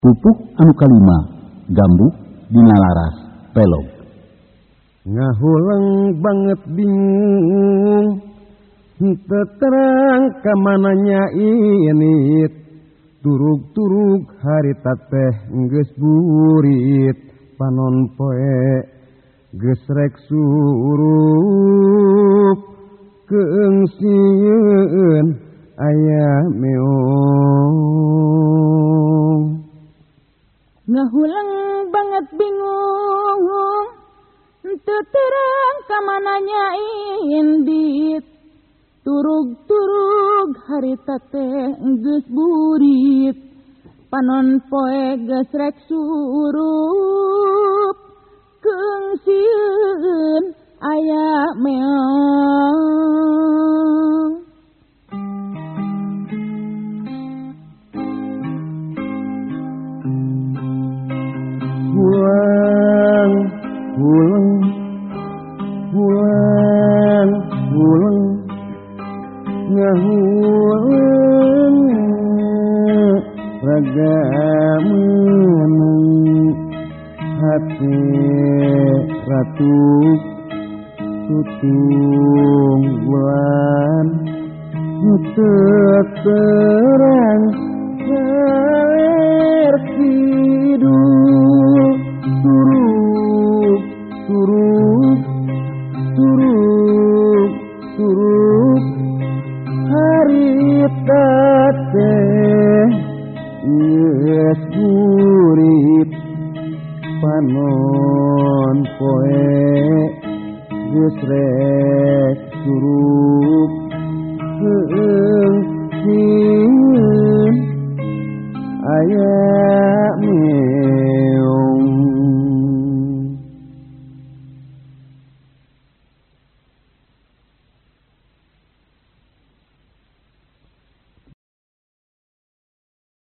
Pupuk anu kalima gambuk dina laras pelog. Ngahulang banget bingung henteu terang ka mananya ini turug-turug harita teh geus burit panon poe geus rek surup keungsieun aya meong. Ngahulang banget bingung henteu terang ka mananya indit turug-turug harita teh geus burit panon poe geus rek surup keungsieun aya meong. Pulang ngahulang raga menang hati ratu tutung bulan henteu terang saler kidul turug harita teh geus burit panon poe geus rek surup keungsieun aya